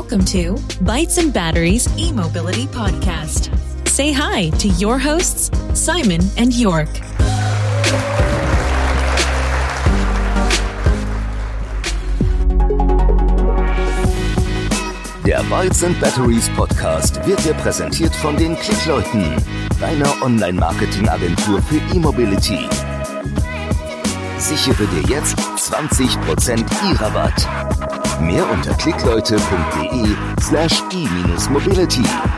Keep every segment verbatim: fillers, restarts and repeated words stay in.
Welcome to Bytes and Batteries E-Mobility Podcast. Say hi to your hosts, Simon and York. Der Bytes and Batteries Podcast wird dir präsentiert von den Klickleuten, deiner Online-Marketing-Agentur für E-Mobility. Sichere dir jetzt zwanzig Prozent E-Rabatt. Mehr unter klickleute.de slash e-mobility.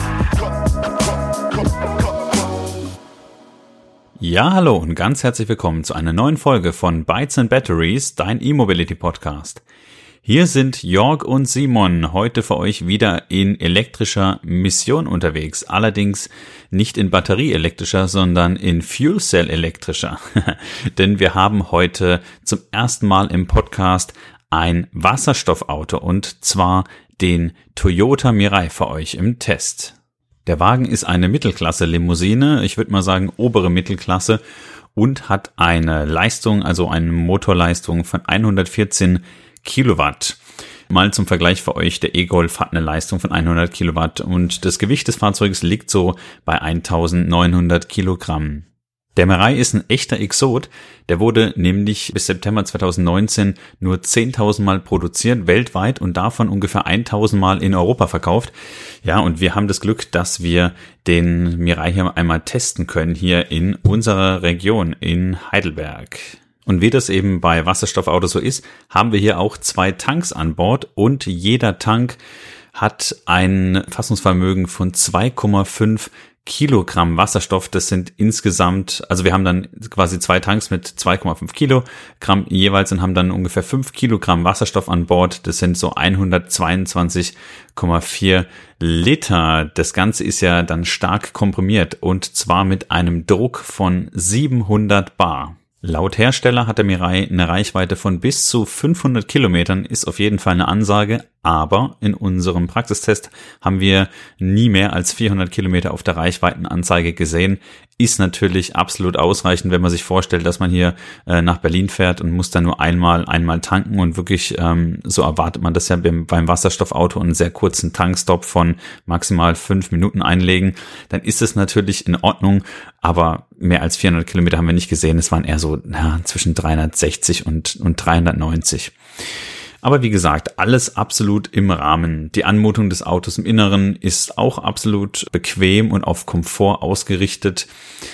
Ja, hallo und ganz herzlich willkommen zu einer neuen Folge von Bytes and Batteries, dein E-Mobility Podcast. Hier sind Jörg und Simon heute für euch wieder in elektrischer Mission unterwegs. Allerdings nicht in batterieelektrischer, sondern in Fuel Cell elektrischer. Denn wir haben heute zum ersten Mal im Podcast ein Wasserstoffauto und zwar den Toyota Mirai für euch im Test. Der Wagen ist eine Mittelklasse-Limousine, ich würde mal sagen obere Mittelklasse, und hat eine Leistung, also eine Motorleistung von hundertvierzehn Kilowatt. Mal zum Vergleich für euch, der E-Golf hat eine Leistung von hundert Kilowatt und das Gewicht des Fahrzeugs liegt so bei eintausendneunhundert Kilogramm. Der Mirai ist ein echter Exot, der wurde nämlich bis September zweitausendneunzehn nur zehntausend Mal produziert weltweit und davon ungefähr tausend Mal in Europa verkauft. Ja, und wir haben das Glück, dass wir den Mirai hier einmal testen können, hier in unserer Region in Heidelberg. Und wie das eben bei Wasserstoffautos so ist, haben wir hier auch zwei Tanks an Bord und jeder Tank hat ein Fassungsvermögen von zwei Komma fünf Kilogramm Wasserstoff. Das sind insgesamt, also wir haben dann quasi zwei Tanks mit zwei Komma fünf Kilogramm jeweils und haben dann ungefähr fünf Kilogramm Wasserstoff an Bord. Das sind so hundertzweiundzwanzig Komma vier Liter. Das Ganze ist ja dann stark komprimiert und zwar mit einem Druck von siebenhundert Bar. Laut Hersteller hat der Mirai eine Reichweite von bis zu fünfhundert Kilometern, ist auf jeden Fall eine Ansage, aber in unserem Praxistest haben wir nie mehr als vierhundert Kilometer auf der Reichweitenanzeige gesehen. Ist natürlich absolut ausreichend, wenn man sich vorstellt, dass man hier äh, nach Berlin fährt und muss dann nur einmal einmal tanken und wirklich, ähm, so erwartet man das ja beim, beim Wasserstoffauto, einen sehr kurzen Tankstopp von maximal fünf Minuten einlegen, dann ist es natürlich in Ordnung, aber mehr als vierhundert Kilometer haben wir nicht gesehen. Es waren eher so ja, zwischen dreihundertsechzig und, und dreihundertneunzig. Aber wie gesagt, alles absolut im Rahmen. Die Anmutung des Autos im Inneren ist auch absolut bequem und auf Komfort ausgerichtet.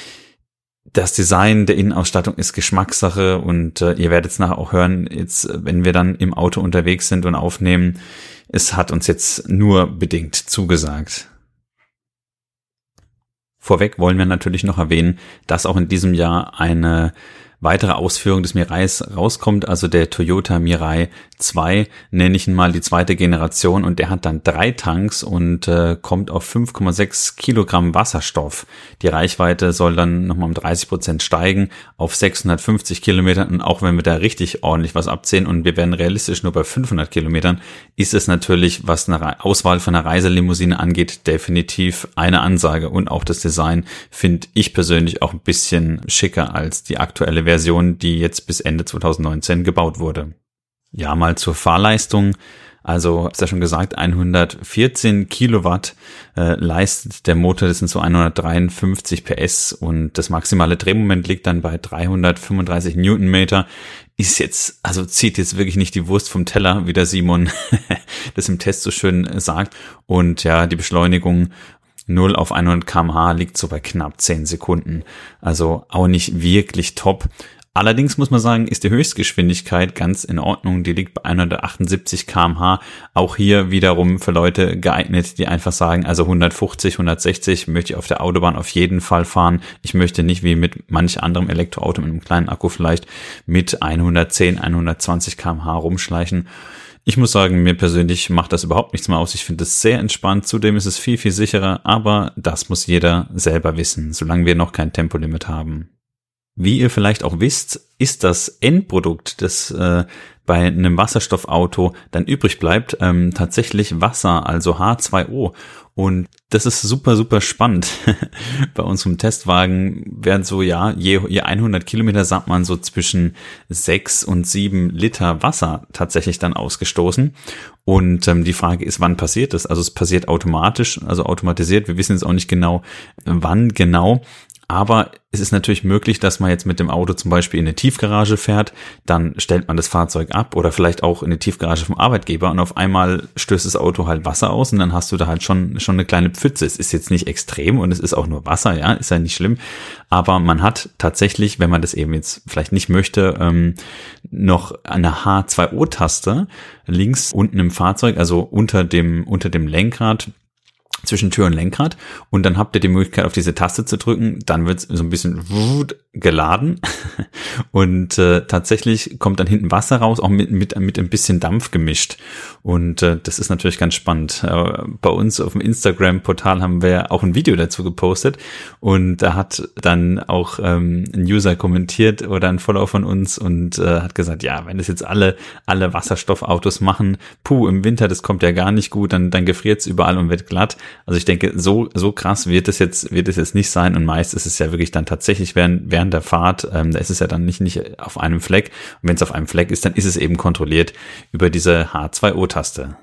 Das Design der Innenausstattung ist Geschmackssache und äh, ihr werdet es nachher auch hören, jetzt, wenn wir dann im Auto unterwegs sind und aufnehmen. Es hat uns jetzt nur bedingt zugesagt. Vorweg wollen wir natürlich noch erwähnen, dass auch in diesem Jahr eine weitere Ausführung des Mirais rauskommt, also der Toyota Mirai zwei, nenne ich ihn mal, die zweite Generation, und der hat dann drei Tanks und äh, kommt auf fünf Komma sechs Kilogramm Wasserstoff. Die Reichweite soll dann nochmal um dreißig Prozent steigen auf sechshundertfünfzig Kilometer, und auch wenn wir da richtig ordentlich was abziehen und wir werden realistisch nur bei fünfhundert Kilometern, ist es natürlich, was eine Auswahl von einer Reiselimousine angeht, definitiv eine Ansage, und auch das Design finde ich persönlich auch ein bisschen schicker als die aktuelle Version. Version, die jetzt bis Ende zweitausendneunzehn gebaut wurde. Ja, mal zur Fahrleistung. Also, hab's ja schon gesagt, hundertvierzehn Kilowatt äh, leistet der Motor, das sind so hundertdreiundfünfzig P S und das maximale Drehmoment liegt dann bei dreihundertfünfunddreißig Newtonmeter. Ist jetzt, also zieht jetzt wirklich nicht die Wurst vom Teller, wie der Simon das im Test so schön sagt. Und ja, die Beschleunigung null auf hundert Kilometer pro Stunde liegt so bei knapp zehn Sekunden. Also auch nicht wirklich top. Allerdings muss man sagen, ist die Höchstgeschwindigkeit ganz in Ordnung. Die liegt bei hundertachtundsiebzig Kilometer pro Stunde. Auch hier wiederum für Leute geeignet, die einfach sagen, also hundertfünfzig, hundertsechzig möchte ich auf der Autobahn auf jeden Fall fahren. Ich möchte nicht wie mit manch anderem Elektroauto mit einem kleinen Akku vielleicht mit hundertzehn, hundertzwanzig Kilometer pro Stunde rumschleichen. Ich muss sagen, mir persönlich macht das überhaupt nichts mehr aus. Ich finde es sehr entspannt. Zudem ist es viel, viel sicherer. Aber das muss jeder selber wissen, solange wir noch kein Tempolimit haben. Wie ihr vielleicht auch wisst, ist das Endprodukt, das äh, bei einem Wasserstoffauto dann übrig bleibt, ähm, tatsächlich Wasser, also H zwei O. Und das ist super, super spannend. Bei unserem Testwagen werden so, ja, je, je hundert Kilometer, sagt man, so zwischen sechs und sieben Liter Wasser tatsächlich dann ausgestoßen. Und ähm, die Frage ist, wann passiert das? Also es passiert automatisch, also automatisiert. Wir wissen jetzt auch nicht genau, wann genau. Aber es ist natürlich möglich, dass man jetzt mit dem Auto zum Beispiel in eine Tiefgarage fährt, dann stellt man das Fahrzeug ab oder vielleicht auch in eine Tiefgarage vom Arbeitgeber und auf einmal stößt das Auto halt Wasser aus und dann hast du da halt schon schon eine kleine Pfütze. Es ist jetzt nicht extrem und es ist auch nur Wasser, ja, ist ja nicht schlimm, aber man hat tatsächlich, wenn man das eben jetzt vielleicht nicht möchte, ähm, noch eine H zwei O-Taste links unten im Fahrzeug, also unter dem unter dem Lenkrad, zwischen Tür und Lenkrad, und dann habt ihr die Möglichkeit, auf diese Taste zu drücken, dann wird es so ein bisschen geladen und äh, tatsächlich kommt dann hinten Wasser raus, auch mit mit mit ein bisschen Dampf gemischt, und äh, das ist natürlich ganz spannend. Äh, bei uns auf dem Instagram-Portal haben wir auch ein Video dazu gepostet und da hat dann auch ähm, ein User kommentiert oder ein Follower von uns und äh, hat gesagt, ja, wenn das jetzt alle alle Wasserstoffautos machen, puh, im Winter, das kommt ja gar nicht gut, dann dann gefriert es überall und wird glatt. Also ich denke, so so krass wird es jetzt wird es jetzt nicht sein, und meist ist es ja wirklich dann tatsächlich während während der Fahrt, ähm, da ist es ja dann nicht nicht auf einem Fleck, und wenn es auf einem Fleck ist, dann ist es eben kontrolliert über diese H zwei O-Taste.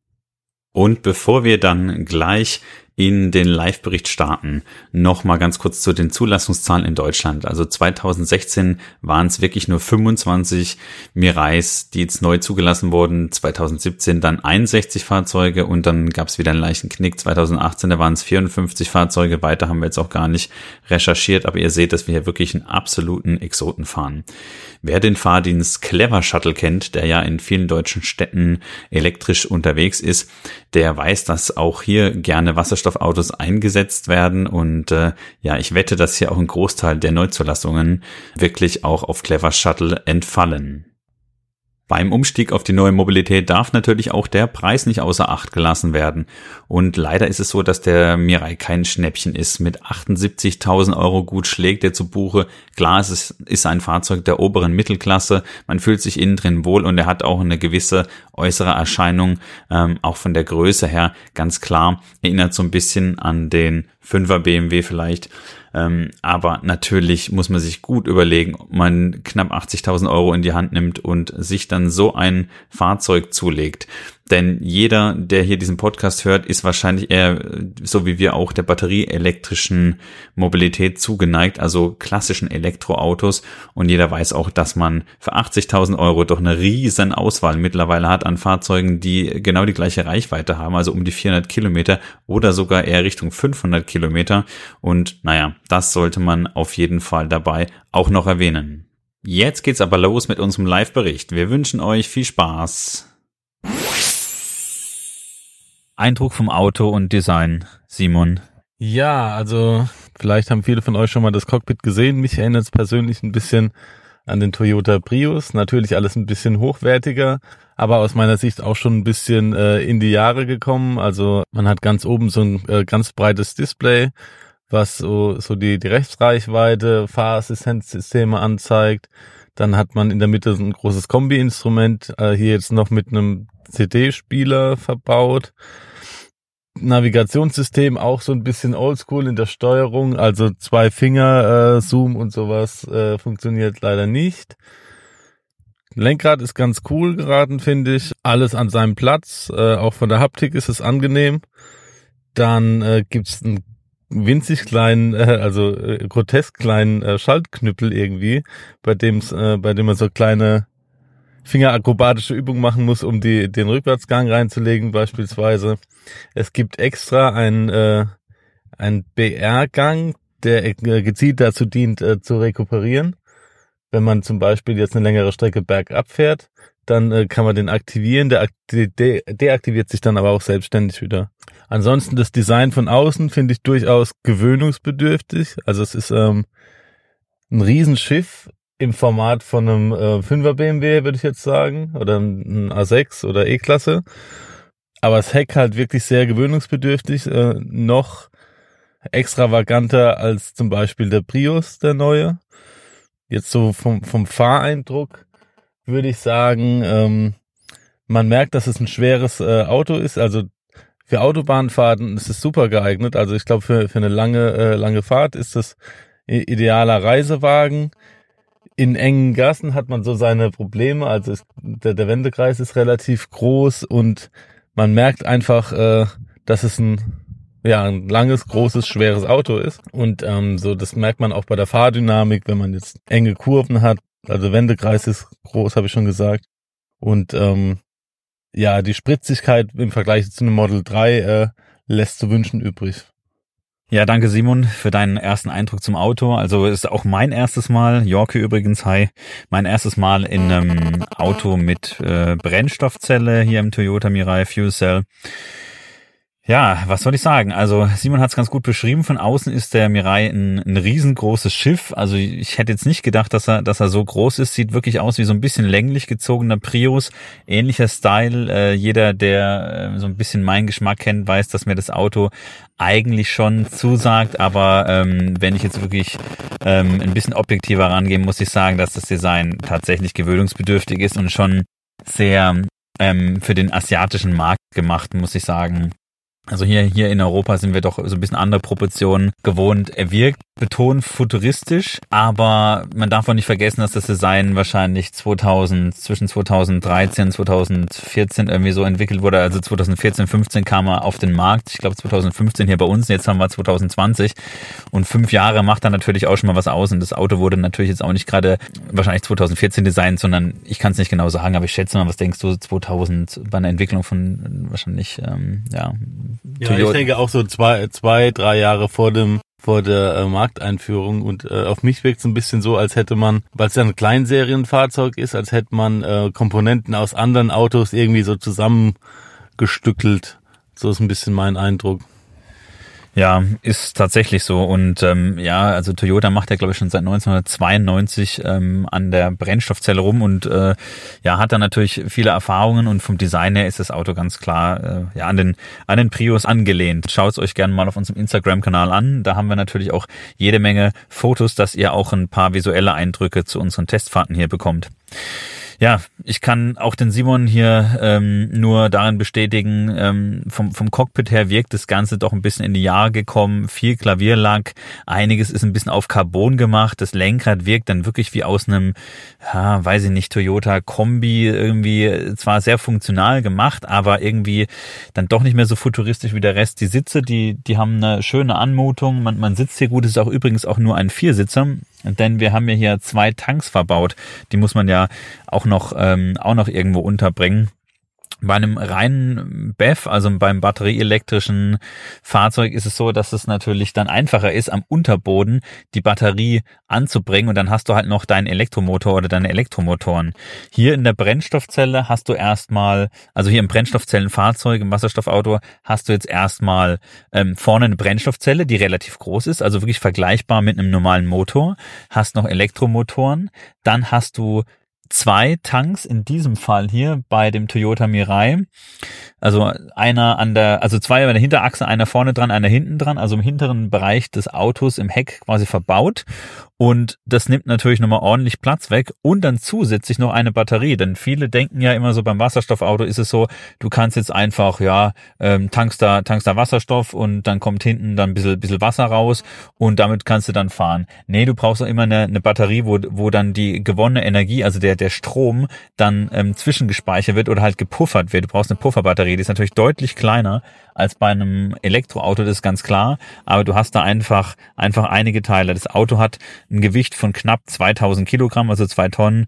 Und bevor wir dann gleich in den Live-Bericht starten, noch mal ganz kurz zu den Zulassungszahlen in Deutschland. Also zwanzig sechzehn waren es wirklich nur fünfundzwanzig Mirais, die jetzt neu zugelassen wurden. zwanzig siebzehn dann einundsechzig Fahrzeuge und dann gab es wieder einen leichten Knick. zwanzig achtzehn, da waren es vierundfünfzig Fahrzeuge. Weiter haben wir jetzt auch gar nicht recherchiert, aber ihr seht, dass wir hier wirklich einen absoluten Exoten fahren. Wer den Fahrdienst Clever Shuttle kennt, der ja in vielen deutschen Städten elektrisch unterwegs ist, der weiß, dass auch hier gerne Wasserstoffautos eingesetzt werden, und äh, ja, ich wette, dass hier auch ein Großteil der Neuzulassungen wirklich auch auf Clever Shuttle entfallen. Beim Umstieg auf die neue Mobilität darf natürlich auch der Preis nicht außer Acht gelassen werden. Und leider ist es so, dass der Mirai kein Schnäppchen ist. Mit achtundsiebzigtausend Euro gut schlägt er zu Buche. Klar, es ist, ist ein Fahrzeug der oberen Mittelklasse. Man fühlt sich innen drin wohl und er hat auch eine gewisse äußere Erscheinung, ähm, auch von der Größe her ganz klar. Erinnert so ein bisschen an den Fünfer B M W vielleicht. Ähm, aber natürlich muss man sich gut überlegen, ob man knapp achtzigtausend Euro in die Hand nimmt und sich dann so ein Fahrzeug zulegt. Denn jeder, der hier diesen Podcast hört, ist wahrscheinlich eher, so wie wir auch, der batterieelektrischen Mobilität zugeneigt, also klassischen Elektroautos. Und jeder weiß auch, dass man für achtzigtausend Euro doch eine riesen Auswahl mittlerweile hat an Fahrzeugen, die genau die gleiche Reichweite haben, also um die vierhundert Kilometer oder sogar eher Richtung fünfhundert Kilometer. Und naja, das sollte man auf jeden Fall dabei auch noch erwähnen. Jetzt geht's aber los mit unserem Live-Bericht. Wir wünschen euch viel Spaß. Eindruck vom Auto und Design, Simon? Ja, also vielleicht haben viele von euch schon mal das Cockpit gesehen. Mich erinnert es persönlich ein bisschen an den Toyota Prius. Natürlich alles ein bisschen hochwertiger, aber aus meiner Sicht auch schon ein bisschen äh, in die Jahre gekommen. Also man hat ganz oben so ein äh, ganz breites Display, was so, so die, die Rechtsreichweite, Fahrassistenzsysteme anzeigt. Dann hat man in der Mitte so ein großes Kombi-Instrument, äh, hier jetzt noch mit einem C D-Spieler verbaut. Navigationssystem auch so ein bisschen oldschool in der Steuerung, also zwei Finger äh, Zoom und sowas äh, funktioniert leider nicht. Lenkrad ist ganz cool geraten, finde ich. Alles an seinem Platz, äh, auch von der Haptik ist es angenehm. Dann äh, gibt's einen winzig kleinen, äh, also äh, grotesk kleinen äh, Schaltknüppel irgendwie, bei dem äh, bei dem man so kleine fingerakrobatische Übungen machen muss, um die den Rückwärtsgang reinzulegen beispielsweise. Es gibt extra einen äh, einen B R-Gang, der äh, gezielt dazu dient, äh, zu rekuperieren. Wenn man zum Beispiel jetzt eine längere Strecke bergab fährt, dann äh, kann man den aktivieren. Der de- de- deaktiviert sich dann aber auch selbstständig wieder. Ansonsten das Design von außen finde ich durchaus gewöhnungsbedürftig. Also es ist ähm, ein Riesenschiff im Format von einem äh, Fünfer B M W, würde ich jetzt sagen, oder ein A sechs oder E-Klasse. Aber das Heck halt wirklich sehr gewöhnungsbedürftig, äh, noch extravaganter als zum Beispiel der Prius, der neue. Jetzt so vom, vom Fahreindruck würde ich sagen, ähm, man merkt, dass es ein schweres äh, Auto ist. Also für Autobahnfahrten ist es super geeignet. Also ich glaube, für, für eine lange, äh, lange Fahrt ist es idealer Reisewagen. In engen Gassen hat man so seine Probleme. Also ist, der, der Wendekreis ist relativ groß und man merkt einfach, äh, dass es ein, ja, ein langes, großes, schweres Auto ist. Und ähm, so das merkt man auch bei der Fahrdynamik, wenn man jetzt enge Kurven hat. Also Wendekreis ist groß, habe ich schon gesagt. Und ähm, ja, die Spritzigkeit im Vergleich zu einem Model drei äh, lässt zu wünschen übrig. Ja, danke Simon für deinen ersten Eindruck zum Auto. Also ist auch mein erstes Mal, Jorke übrigens, hi, mein erstes Mal in einem Auto mit äh, Brennstoffzelle hier im Toyota Mirai Fuel Cell. Ja, was soll ich sagen? Also Simon hat es ganz gut beschrieben. Von außen ist der Mirai ein, ein riesengroßes Schiff. Also ich hätte jetzt nicht gedacht, dass er, dass er so groß ist. Sieht wirklich aus wie so ein bisschen länglich gezogener Prius. Ähnlicher Style. Äh, jeder, der äh, so ein bisschen meinen Geschmack kennt, weiß, dass mir das Auto eigentlich schon zusagt. Aber ähm, wenn ich jetzt wirklich ähm, ein bisschen objektiver rangehe, muss ich sagen, dass das Design tatsächlich gewöhnungsbedürftig ist und schon sehr ähm, für den asiatischen Markt gemacht, muss ich sagen. Also hier hier in Europa sind wir doch so ein bisschen andere Proportionen gewohnt. Er wirkt betont futuristisch, aber man darf auch nicht vergessen, dass das Design wahrscheinlich zweitausend zwischen zweitausenddreizehn und zweitausendvierzehn irgendwie so entwickelt wurde. Also zweitausendvierzehn, fünfzehn kam er auf den Markt. Ich glaube zweitausendfünfzehn hier bei uns. Jetzt haben wir zweitausendzwanzig und fünf Jahre macht dann natürlich auch schon mal was aus. Und das Auto wurde natürlich jetzt auch nicht gerade wahrscheinlich zweitausendvierzehn designt, sondern ich kann es nicht genau sagen, aber ich schätze mal, was denkst du zweitausend bei einer Entwicklung von wahrscheinlich ähm, ja. Ja, Toyota. Ich denke auch so zwei, zwei, drei Jahre vor dem vor der äh, Markteinführung und äh, auf mich wirkt es ein bisschen so, als hätte man, weil es ja ein Kleinserienfahrzeug ist, als hätte man äh, Komponenten aus anderen Autos irgendwie so zusammengestückelt. So ist ein bisschen mein Eindruck. Ja, ist tatsächlich so und ähm, ja, also Toyota macht ja glaube ich schon seit neunzehnhundertzweiundneunzig ähm, an der Brennstoffzelle rum und äh, ja, hat da natürlich viele Erfahrungen und vom Design her ist das Auto ganz klar äh, ja an den an den Prius angelehnt. Schaut es euch gerne mal auf unserem Instagram-Kanal an, da haben wir natürlich auch jede Menge Fotos, dass ihr auch ein paar visuelle Eindrücke zu unseren Testfahrten hier bekommt. Ja, ich kann auch den Simon hier ähm, nur darin bestätigen, ähm, vom, vom Cockpit her wirkt das Ganze doch ein bisschen in die Jahre gekommen, viel Klavierlack, einiges ist ein bisschen auf Carbon gemacht, das Lenkrad wirkt dann wirklich wie aus einem, ja, weiß ich nicht, Toyota Kombi, irgendwie zwar sehr funktional gemacht, aber irgendwie dann doch nicht mehr so futuristisch wie der Rest. Die Sitze, die die haben eine schöne Anmutung, man, man sitzt hier gut, es ist auch übrigens auch nur ein Viersitzer, denn wir haben ja hier zwei Tanks verbaut, die muss man ja auch noch ähm, auch noch irgendwo unterbringen. Bei einem reinen B E V, also beim batterieelektrischen Fahrzeug, ist es so, dass es natürlich dann einfacher ist, am Unterboden die Batterie anzubringen und dann hast du halt noch deinen Elektromotor oder deine Elektromotoren. Hier in der Brennstoffzelle hast du erstmal, also hier im Brennstoffzellenfahrzeug, im Wasserstoffauto, hast du jetzt erstmal ähm, vorne eine Brennstoffzelle, die relativ groß ist, also wirklich vergleichbar mit einem normalen Motor, hast noch Elektromotoren, dann hast du zwei Tanks, in diesem Fall hier bei dem Toyota Mirai, also einer an der, also zwei an der Hinterachse, einer vorne dran, einer hinten dran, also im hinteren Bereich des Autos im Heck quasi verbaut und das nimmt natürlich nochmal ordentlich Platz weg und dann zusätzlich noch eine Batterie, denn viele denken ja immer so, beim Wasserstoffauto ist es so, du kannst jetzt einfach, ja, ähm, tankst da, tankst da Wasserstoff und dann kommt hinten dann ein bisschen, bisschen Wasser raus und damit kannst du dann fahren. Nee, du brauchst auch immer eine, eine Batterie, wo, wo dann die gewonnene Energie, also der, der Strom dann ähm, zwischengespeichert wird oder halt gepuffert wird. Du brauchst eine Pufferbatterie, die ist natürlich deutlich kleiner als bei einem Elektroauto, das ist ganz klar, aber du hast da einfach einfach einige Teile. Das Auto hat ein Gewicht von knapp zweitausend Kilogramm, also zwei Tonnen,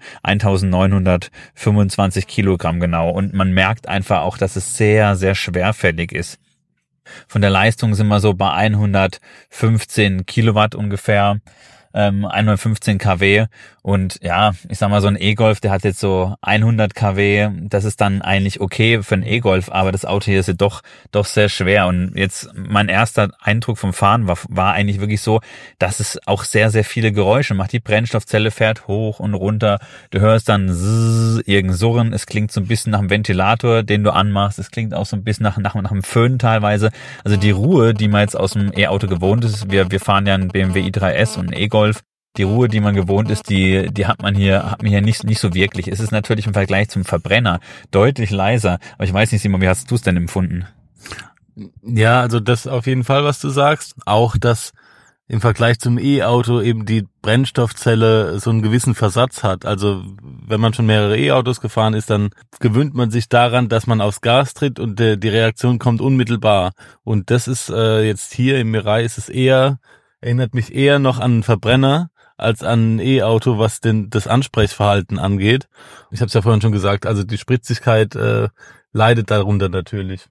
eintausendneunhundertfünfundzwanzig Kilogramm genau und man merkt einfach auch, dass es sehr, sehr schwerfällig ist. Von der Leistung sind wir so bei hundertfünfzehn Kilowatt ungefähr, ähm, hundertfünfzehn Kilowatt und ja, ich sag mal so ein E-Golf, der hat jetzt so hundert Kilowatt, das ist dann eigentlich okay für einen E-Golf, aber das Auto hier ist ja doch doch sehr schwer und jetzt mein erster Eindruck vom Fahren war, war eigentlich wirklich so, dass es auch sehr, sehr viele Geräusche macht. Die Brennstoffzelle fährt hoch und runter, du hörst dann zzz, irgend Surren, es klingt so ein bisschen nach einem Ventilator, den du anmachst, es klingt auch so ein bisschen nach, nach, nach einem Föhn teilweise, also die Ruhe, die man jetzt aus dem E-Auto gewohnt ist, wir, wir fahren ja einen B M W i drei S und einen E-Golf, Die Ruhe, die man gewohnt ist, die, die hat man hier, hat man hier nicht, nicht so wirklich. Es ist natürlich im Vergleich zum Verbrenner deutlich leiser. Aber ich weiß nicht, Simon, wie hast du es denn empfunden? Ja, also das auf jeden Fall, was du sagst. Auch, dass im Vergleich zum E-Auto eben die Brennstoffzelle so einen gewissen Versatz hat. Also wenn man schon mehrere E-Autos gefahren ist, dann gewöhnt man sich daran, dass man aufs Gas tritt und der, die Reaktion kommt unmittelbar. Und das ist äh, jetzt hier im Mirai ist es eher, erinnert mich eher noch an einen Verbrenner als an ein E-Auto, was denn das Ansprechverhalten angeht. Ich habe es ja vorhin schon gesagt, also die Spritzigkeit äh, leidet darunter natürlich.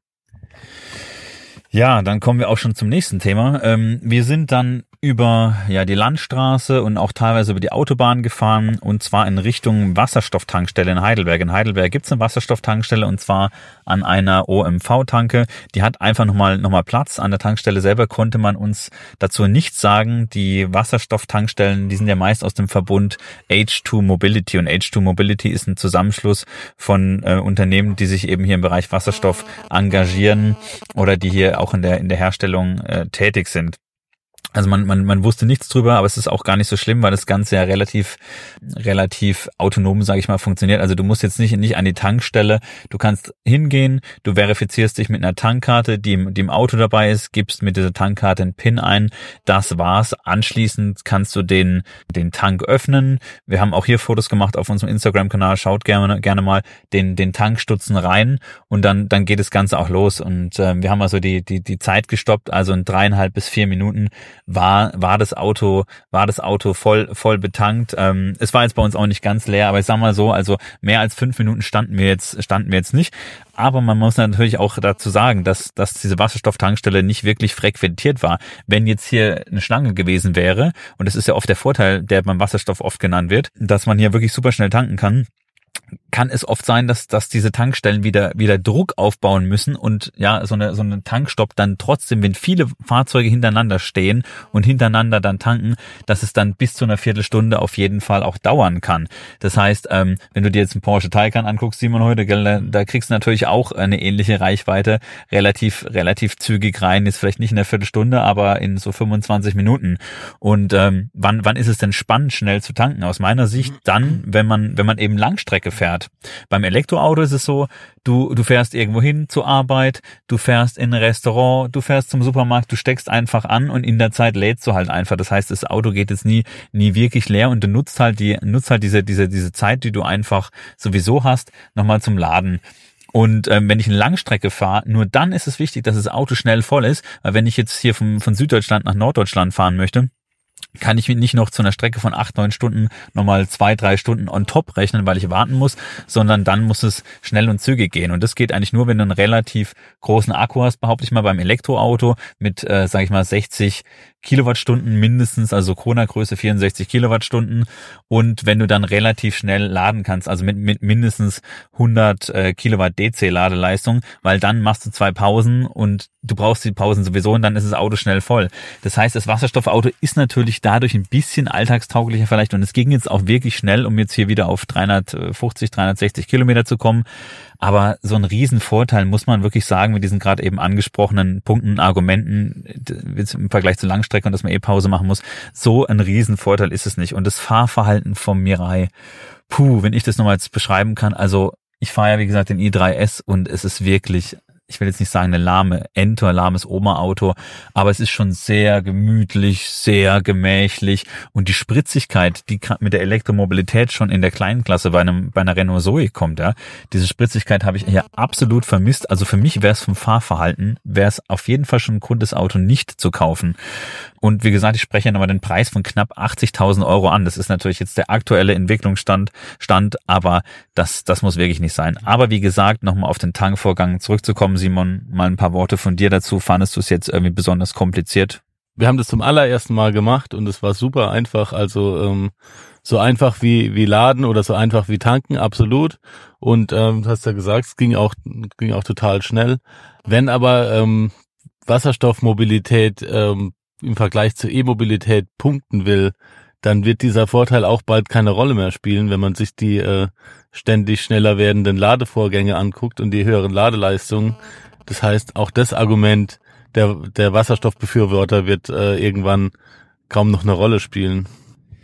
Ja, dann kommen wir auch schon zum nächsten Thema. Ähm, wir sind dann über ja die Landstraße und auch teilweise über die Autobahn gefahren und zwar in Richtung Wasserstofftankstelle in Heidelberg. In Heidelberg gibt's eine Wasserstofftankstelle und zwar an einer O M V-Tanke. Die hat einfach nochmal noch mal Platz. An der Tankstelle selber konnte man uns dazu nichts sagen. Die Wasserstofftankstellen, die sind ja meist aus dem Verbund H zwei Mobility und H zwei Mobility ist ein Zusammenschluss von äh, Unternehmen, die sich eben hier im Bereich Wasserstoff engagieren oder die hier auch in der in der Herstellung äh, tätig sind. Also man, man, man wusste nichts drüber, aber es ist auch gar nicht so schlimm, weil das Ganze ja relativ, relativ autonom, sage ich mal, funktioniert. Also du musst jetzt nicht, nicht an die Tankstelle, du kannst hingehen, du verifizierst dich mit einer Tankkarte, die im, die im Auto dabei ist, gibst mit dieser Tankkarte einen PIN ein, das war's. Anschließend kannst du den, den Tank öffnen. Wir haben auch hier Fotos gemacht auf unserem Instagram-Kanal, schaut gerne, gerne mal den, den Tankstutzen rein und dann, dann geht das Ganze auch los. Und äh, wir haben also die, die, die Zeit gestoppt, also in dreieinhalb bis vier Minuten war war das Auto war das Auto voll voll betankt. Ähm, es war jetzt bei uns auch nicht ganz leer, aber ich sag mal so, also mehr als fünf Minuten standen wir jetzt standen wir jetzt nicht. Aber man muss natürlich auch dazu sagen, dass dass diese Wasserstofftankstelle nicht wirklich frequentiert war. Wenn jetzt hier eine Schlange gewesen wäre, und das ist ja oft der Vorteil, der beim Wasserstoff oft genannt wird, dass man hier wirklich super schnell tanken kann, kann es oft sein, dass dass diese Tankstellen wieder wieder Druck aufbauen müssen und ja so eine so eine Tankstopp dann trotzdem, wenn viele Fahrzeuge hintereinander stehen und hintereinander dann tanken, dass es dann bis zu einer Viertelstunde auf jeden Fall auch dauern kann. Das heißt, ähm, wenn du dir jetzt einen Porsche Taycan anguckst, Simon, heute, gell, da, da kriegst du natürlich auch eine ähnliche Reichweite relativ relativ zügig rein, ist vielleicht nicht in einer Viertelstunde, aber in so fünfundzwanzig Minuten. Und ähm, wann wann ist es denn spannend, schnell zu tanken? Aus meiner Sicht dann, wenn man wenn man eben Langstrecke fährt. Beim Elektroauto ist es so, du du fährst irgendwo hin zur Arbeit, du fährst in ein Restaurant, du fährst zum Supermarkt, du steckst einfach an und in der Zeit lädst du halt einfach. Das heißt, das Auto geht jetzt nie nie wirklich leer und du nutzt halt die nutzt halt diese diese diese Zeit, die du einfach sowieso hast, nochmal zum Laden. Und ähm, wenn ich eine Langstrecke fahre, nur dann ist es wichtig, dass das Auto schnell voll ist, weil wenn ich jetzt hier vom, von Süddeutschland nach Norddeutschland fahren möchte, kann ich nicht noch zu einer Strecke von acht, neun Stunden nochmal zwei, drei Stunden on top rechnen, weil ich warten muss, sondern dann muss es schnell und zügig gehen. Und das geht eigentlich nur, wenn du einen relativ großen Akku hast, behaupte ich mal, beim Elektroauto mit, äh, sage ich mal, sechzig Kilowattstunden mindestens, also Kona-Größe vierundsechzig Kilowattstunden. Und wenn du dann relativ schnell laden kannst, also mit, mit mindestens hundert äh, Kilowatt D C-Ladeleistung, weil dann machst du zwei Pausen und du brauchst die Pausen sowieso und dann ist das Auto schnell voll. Das heißt, das Wasserstoffauto ist natürlich dadurch ein bisschen alltagstauglicher vielleicht und es ging jetzt auch wirklich schnell, um jetzt hier wieder auf dreihundertfünfzig, dreihundertsechzig Kilometer zu kommen. Aber so ein Riesenvorteil muss man wirklich sagen mit diesen gerade eben angesprochenen Punkten, Argumenten im Vergleich zur Langstrecke und dass man eh Pause machen muss. So ein Riesenvorteil ist es nicht. Und das Fahrverhalten vom Mirai, puh, wenn ich das nochmal jetzt beschreiben kann, also ich fahre ja wie gesagt den i drei S und es ist wirklich, ich will jetzt nicht sagen eine lahme Ente, lahmes Oma-Auto, aber es ist schon sehr gemütlich, sehr gemächlich und die Spritzigkeit, die mit der Elektromobilität schon in der kleinen Klasse bei einem bei einer Renault Zoe kommt, ja, diese Spritzigkeit habe ich hier absolut vermisst. Also für mich wäre es vom Fahrverhalten, wäre es auf jeden Fall schon ein Grund, das Auto nicht zu kaufen. Und wie gesagt, ich spreche ja nochmal den Preis von knapp achtzigtausend Euro an. Das ist natürlich jetzt der aktuelle Entwicklungsstand, Stand, aber das, das muss wirklich nicht sein. Aber wie gesagt, nochmal auf den Tankvorgang zurückzukommen, Simon, mal ein paar Worte von dir dazu. Fandest du es jetzt irgendwie besonders kompliziert? Wir haben das zum allerersten Mal gemacht und es war super einfach. Also ähm, so einfach wie wie Laden oder so einfach wie tanken, absolut. Und ähm, du hast ja gesagt, es ging auch ging auch total schnell. Wenn aber ähm, Wasserstoffmobilität ähm, im Vergleich zur E-Mobilität punkten will, dann wird dieser Vorteil auch bald keine Rolle mehr spielen, wenn man sich die äh, ständig schneller werdenden Ladevorgänge anguckt und die höheren Ladeleistungen. Das heißt, auch das Argument der der Wasserstoffbefürworter wird äh, irgendwann kaum noch eine Rolle spielen.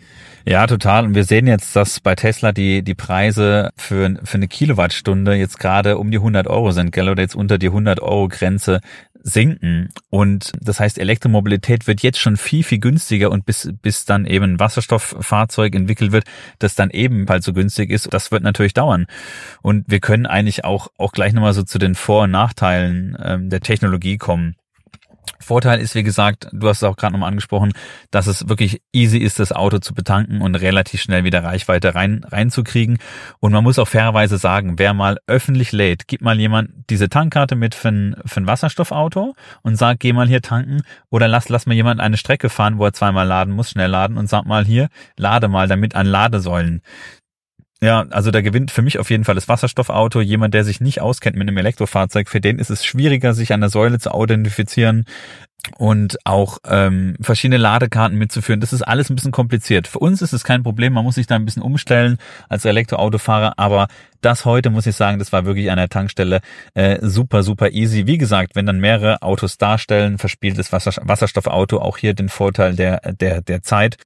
Ja, total. Und wir sehen jetzt, dass bei Tesla die die Preise für für eine Kilowattstunde jetzt gerade um die hundert Euro sind, gell, oder jetzt unter die hundert Euro Grenze sinken. Und das heißt, Elektromobilität wird jetzt schon viel, viel günstiger, und bis bis dann eben ein Wasserstofffahrzeug entwickelt wird, das dann ebenfalls so günstig ist, das wird natürlich dauern. Und wir können eigentlich auch auch gleich nochmal so zu den Vor- und Nachteilen ähm, der Technologie kommen. Vorteil ist, wie gesagt, du hast es auch gerade nochmal angesprochen, dass es wirklich easy ist, das Auto zu betanken und relativ schnell wieder Reichweite rein reinzukriegen. Und man muss auch fairerweise sagen, wer mal öffentlich lädt, gibt mal jemand diese Tankkarte mit für ein, für ein Wasserstoffauto und sagt, geh mal hier tanken, oder lass, lass mal jemand eine Strecke fahren, wo er zweimal laden muss, schnell laden, und sag mal hier, lade mal damit an Ladesäulen. Ja, also da gewinnt für mich auf jeden Fall das Wasserstoffauto. Jemand, der sich nicht auskennt mit einem Elektrofahrzeug, für den ist es schwieriger, sich an der Säule zu identifizieren und auch ähm, verschiedene Ladekarten mitzuführen. Das ist alles ein bisschen kompliziert. Für uns ist es kein Problem, man muss sich da ein bisschen umstellen als Elektroautofahrer, aber das heute, muss ich sagen, das war wirklich an der Tankstelle äh, super, super easy. Wie gesagt, wenn dann mehrere Autos darstellen, verspielt das Wasser- Wasserstoffauto auch hier den Vorteil der der der Zeit.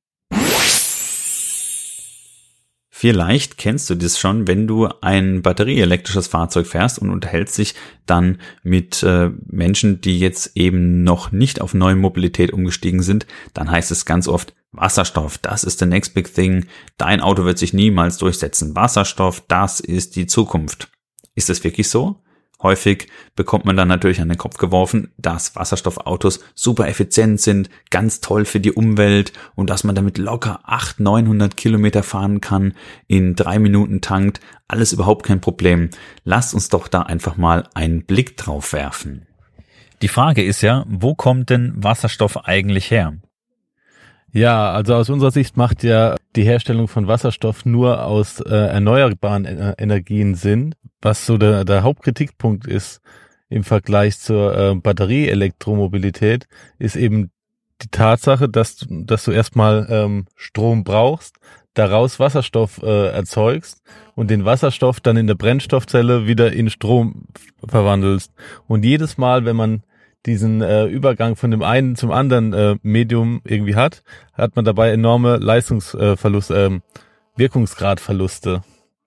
Vielleicht kennst du das schon, wenn du ein batterieelektrisches Fahrzeug fährst und unterhältst dich dann mit äh, Menschen, die jetzt eben noch nicht auf neue Mobilität umgestiegen sind, dann heißt es ganz oft, Wasserstoff, das ist the next big thing, dein Auto wird sich niemals durchsetzen. Wasserstoff, das ist die Zukunft. Ist das wirklich so? Häufig bekommt man dann natürlich an den Kopf geworfen, dass Wasserstoffautos super effizient sind, ganz toll für die Umwelt und dass man damit locker achthundert, neunhundert Kilometer fahren kann, in drei Minuten tankt, alles überhaupt kein Problem. Lasst uns doch da einfach mal einen Blick drauf werfen. Die Frage ist ja, wo kommt denn Wasserstoff eigentlich her? Ja, also aus unserer Sicht macht ja die Herstellung von Wasserstoff nur aus äh, erneuerbaren äh, Energien Sinn. Was so der, der Hauptkritikpunkt ist im Vergleich zur äh, Batterieelektromobilität, ist eben die Tatsache, dass du, dass du erstmal ähm, Strom brauchst, daraus Wasserstoff äh, erzeugst und den Wasserstoff dann in der Brennstoffzelle wieder in Strom verwandelst. Und jedes Mal, wenn man diesen äh, Übergang von dem einen zum anderen äh, Medium irgendwie hat, hat man dabei enorme Leistungsverluste, äh, Wirkungsgradverluste.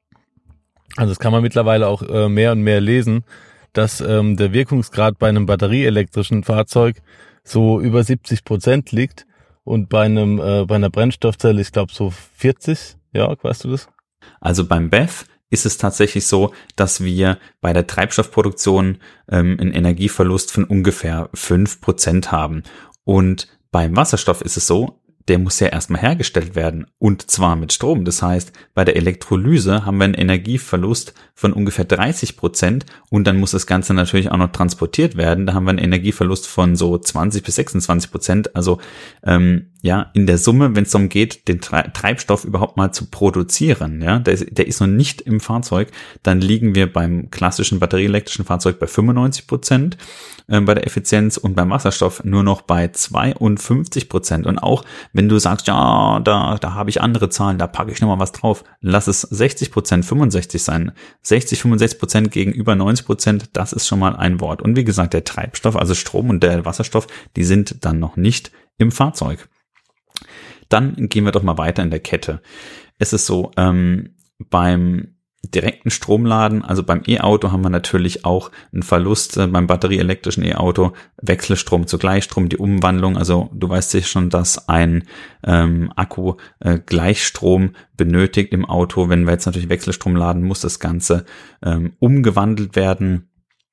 Also das kann man mittlerweile auch äh, mehr und mehr lesen, dass ähm, der Wirkungsgrad bei einem batterieelektrischen Fahrzeug so über siebzig Prozent liegt und bei einem äh, bei einer Brennstoffzelle, ich glaube so vierzig. Ja, weißt du das? Also beim B E F ist es tatsächlich so, dass wir bei der Treibstoffproduktion ähm, einen Energieverlust von ungefähr fünf Prozent haben. Und beim Wasserstoff ist es so, der muss ja erstmal hergestellt werden, und zwar mit Strom. Das heißt, bei der Elektrolyse haben wir einen Energieverlust von ungefähr dreißig Prozent, und dann muss das Ganze natürlich auch noch transportiert werden. Da haben wir einen Energieverlust von so zwanzig bis sechsundzwanzig Prozent. Also ähm, ja, in der Summe, wenn es darum geht, den Treibstoff überhaupt mal zu produzieren, ja, der ist, der ist noch nicht im Fahrzeug, dann liegen wir beim klassischen batterieelektrischen Fahrzeug bei fünfundneunzig Prozent äh, bei der Effizienz, und beim Wasserstoff nur noch bei zweiundfünfzig Prozent. Und auch wenn du sagst, ja, da da habe ich andere Zahlen, da packe ich nochmal was drauf, lass es sechzig Prozent, fünfundsechzig sein. sechzig, fünfundsechzig Prozent gegenüber neunzig Prozent, das ist schon mal ein Wort. Und wie gesagt, der Treibstoff, also Strom und der Wasserstoff, die sind dann noch nicht im Fahrzeug. Dann gehen wir doch mal weiter in der Kette. Es ist so, ähm, beim direkten Stromladen, also beim E-Auto, haben wir natürlich auch einen Verlust, äh, beim batterieelektrischen E-Auto, Wechselstrom zu Gleichstrom, die Umwandlung. Also du weißt sicher schon, dass ein ähm, Akku äh, Gleichstrom benötigt im Auto. Wenn wir jetzt natürlich Wechselstrom laden, muss das Ganze ähm, umgewandelt werden.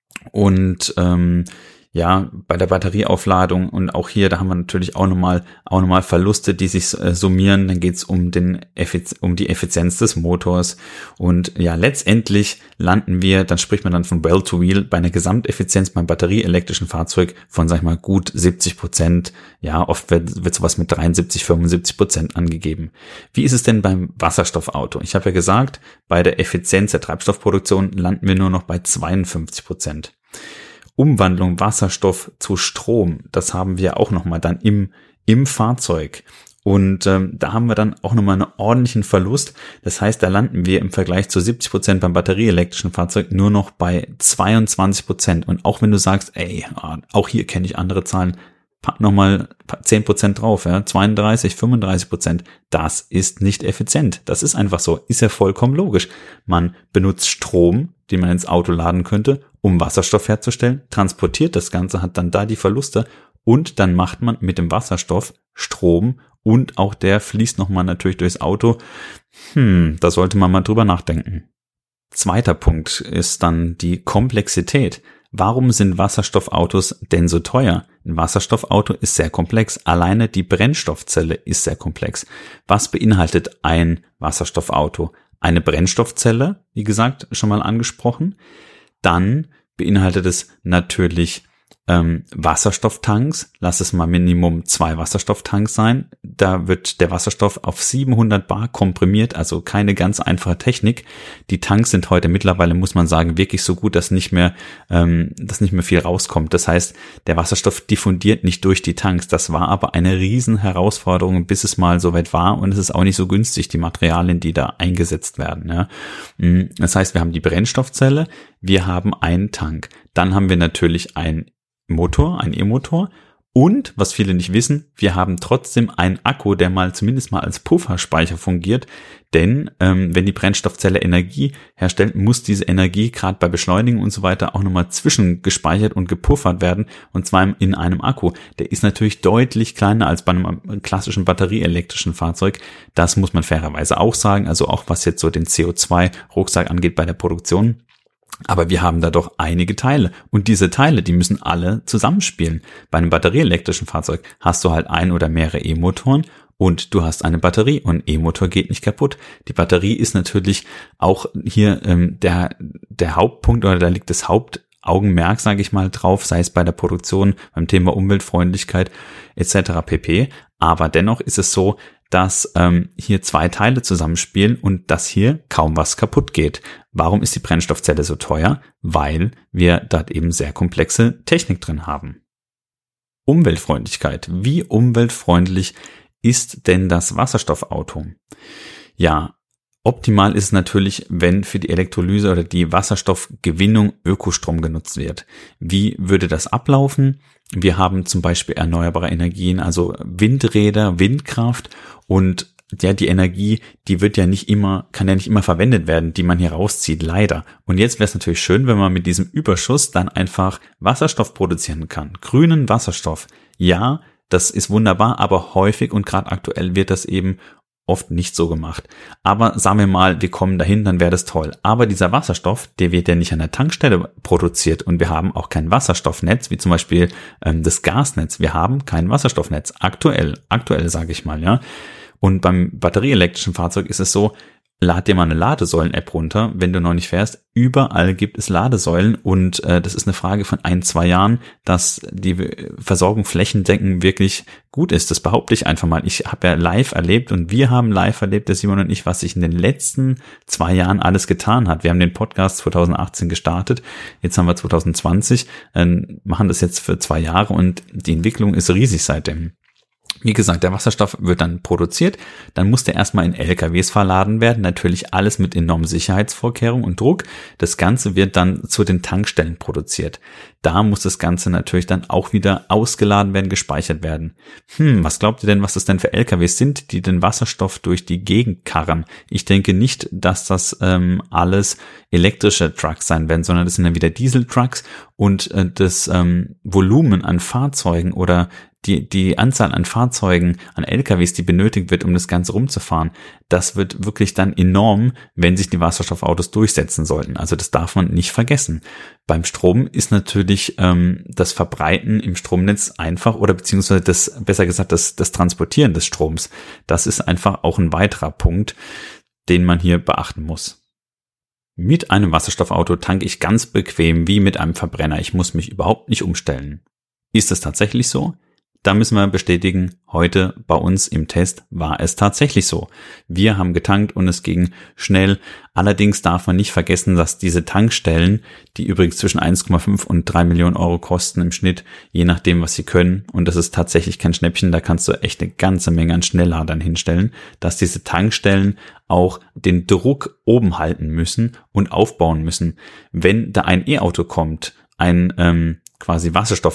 Und ähm, ja, bei der Batterieaufladung, und auch hier, da haben wir natürlich auch nochmal auch nochmal Verluste, die sich äh, summieren. Dann geht's um den Effiz- um die Effizienz des Motors, und ja, letztendlich landen wir, dann spricht man dann von Well-to-Wheel, bei einer Gesamteffizienz beim batterieelektrischen Fahrzeug von, sag ich mal, gut siebzig Prozent. Ja, oft wird, wird sowas mit dreiundsiebzig, fünfundsiebzig Prozent angegeben. Wie ist es denn beim Wasserstoffauto? Ich habe ja gesagt, bei der Effizienz der Treibstoffproduktion landen wir nur noch bei zweiundfünfzig Prozent. Umwandlung Wasserstoff zu Strom, das haben wir auch nochmal dann im im Fahrzeug. Und ähm, da haben wir dann auch nochmal einen ordentlichen Verlust. Das heißt, da landen wir im Vergleich zu siebzig Prozent beim batterieelektrischen Fahrzeug nur noch bei zweiundzwanzig Prozent. Und auch wenn du sagst, ey, auch hier kenne ich andere Zahlen, pack nochmal zehn Prozent drauf, ja, zweiunddreißig, fünfunddreißig Prozent. Das ist nicht effizient. Das ist einfach so. Ist ja vollkommen logisch. Man benutzt Strom, den man ins Auto laden könnte, um Wasserstoff herzustellen, transportiert das Ganze, hat dann da die Verluste und dann macht man mit dem Wasserstoff Strom und auch der fließt nochmal natürlich durchs Auto. Hm, da sollte man mal drüber nachdenken. Zweiter Punkt ist dann die Komplexität. Warum sind Wasserstoffautos denn so teuer? Ein Wasserstoffauto ist sehr komplex. Alleine die Brennstoffzelle ist sehr komplex. Was beinhaltet ein Wasserstoffauto? Eine Brennstoffzelle, wie gesagt, schon mal angesprochen. Dann beinhaltet es natürlich ähm, Wasserstofftanks. Lass es mal Minimum zwei Wasserstofftanks sein. Da wird der Wasserstoff auf siebenhundert Bar komprimiert, also keine ganz einfache Technik. Die Tanks sind heute mittlerweile, muss man sagen, wirklich so gut, dass nicht mehr, ähm, dass nicht mehr viel rauskommt. Das heißt, der Wasserstoff diffundiert nicht durch die Tanks. Das war aber eine riesen Herausforderung, bis es mal soweit war, und es ist auch nicht so günstig, die Materialien, die da eingesetzt werden. Ja. Das heißt, wir haben die Brennstoffzelle, wir haben einen Tank, dann haben wir natürlich einen Motor, einen E-Motor. Und, was viele nicht wissen, wir haben trotzdem einen Akku, der mal zumindest mal als Pufferspeicher fungiert, denn ähm, wenn die Brennstoffzelle Energie herstellt, muss diese Energie gerade bei Beschleunigung und so weiter auch nochmal zwischengespeichert und gepuffert werden, und zwar in einem Akku. Der ist natürlich deutlich kleiner als bei einem klassischen batterieelektrischen Fahrzeug. Das muss man fairerweise auch sagen, also auch was jetzt so den C O zwei Rucksack angeht bei der Produktion. Aber wir haben da doch einige Teile, und diese Teile, die müssen alle zusammenspielen. Bei einem batterieelektrischen Fahrzeug hast du halt ein oder mehrere E-Motoren und du hast eine Batterie, und E-Motor geht nicht kaputt. Die Batterie ist natürlich auch hier ähm, der der Hauptpunkt, oder da liegt das Hauptaugenmerk, sage ich mal, drauf, sei es bei der Produktion, beim Thema Umweltfreundlichkeit et cetera pp. Aber dennoch ist es so, dass ähm, hier zwei Teile zusammenspielen und dass hier kaum was kaputt geht. Warum ist die Brennstoffzelle so teuer? Weil wir dort eben sehr komplexe Technik drin haben. Umweltfreundlichkeit. Wie umweltfreundlich ist denn das Wasserstoffauto? Ja, optimal ist es natürlich, wenn für die Elektrolyse oder die Wasserstoffgewinnung Ökostrom genutzt wird. Wie würde das ablaufen? Wir haben zum Beispiel erneuerbare Energien, also Windräder, Windkraft, und ja, die Energie, die wird ja nicht immer, kann ja nicht immer verwendet werden, die man hier rauszieht, leider. Und jetzt wäre es natürlich schön, wenn man mit diesem Überschuss dann einfach Wasserstoff produzieren kann. Grünen Wasserstoff. Ja, das ist wunderbar, aber häufig und gerade aktuell wird das eben oft nicht so gemacht. Aber sagen wir mal, wir kommen dahin, dann wäre das toll. Aber dieser Wasserstoff, der wird ja nicht an der Tankstelle produziert, und wir haben auch kein Wasserstoffnetz, wie zum Beispiel ähm, das Gasnetz. Wir haben kein Wasserstoffnetz. Aktuell, aktuell sage ich mal, ja. Und beim batterieelektrischen Fahrzeug ist es so, lad dir mal eine Ladesäulen-App runter, wenn du noch nicht fährst. Überall gibt es Ladesäulen, und äh, das ist eine Frage von ein, zwei Jahren, dass die Versorgung flächendeckend wirklich gut ist. Das behaupte ich einfach mal. Ich habe ja live erlebt, und wir haben live erlebt, der Simon und ich, was sich in den letzten zwei Jahren alles getan hat. Wir haben den Podcast zwanzig achtzehn gestartet, jetzt haben wir zwanzig zwanzig, äh, machen das jetzt für zwei Jahre, und die Entwicklung ist riesig seitdem. Wie gesagt, der Wasserstoff wird dann produziert, dann muss der erstmal in L K Ws verladen werden, natürlich alles mit enormen Sicherheitsvorkehrungen und Druck. Das Ganze wird dann zu den Tankstellen produziert. Da muss das Ganze natürlich dann auch wieder ausgeladen werden, gespeichert werden. Hm, was glaubt ihr denn, was das denn für L K Ws sind, die den Wasserstoff durch die Gegend karren? Ich denke nicht, dass das ähm, alles elektrische Trucks sein werden, sondern das sind dann wieder Dieseltrucks, und äh, das ähm, Volumen an Fahrzeugen oder die die Anzahl an Fahrzeugen, an L K Ws, die benötigt wird, um das Ganze rumzufahren, das wird wirklich dann enorm, wenn sich die Wasserstoffautos durchsetzen sollten. Also das darf man nicht vergessen. Beim Strom ist natürlich ähm, das Verbreiten im Stromnetz einfach, oder beziehungsweise das, besser gesagt, das, das Transportieren des Stroms. Das ist einfach auch ein weiterer Punkt, den man hier beachten muss. Mit einem Wasserstoffauto tanke ich ganz bequem wie mit einem Verbrenner. Ich muss mich überhaupt nicht umstellen. Ist es tatsächlich so? Da müssen wir bestätigen, heute bei uns im Test war es tatsächlich so. Wir haben getankt und es ging schnell. Allerdings darf man nicht vergessen, dass diese Tankstellen, die übrigens zwischen eins Komma fünf und drei Millionen Euro kosten im Schnitt, je nachdem, was sie können, und das ist tatsächlich kein Schnäppchen, da kannst du echt eine ganze Menge an Schnellladern hinstellen, dass diese Tankstellen auch den Druck oben halten müssen und aufbauen müssen. Wenn da ein E-Auto kommt, ein ähm, quasi Wasserstoff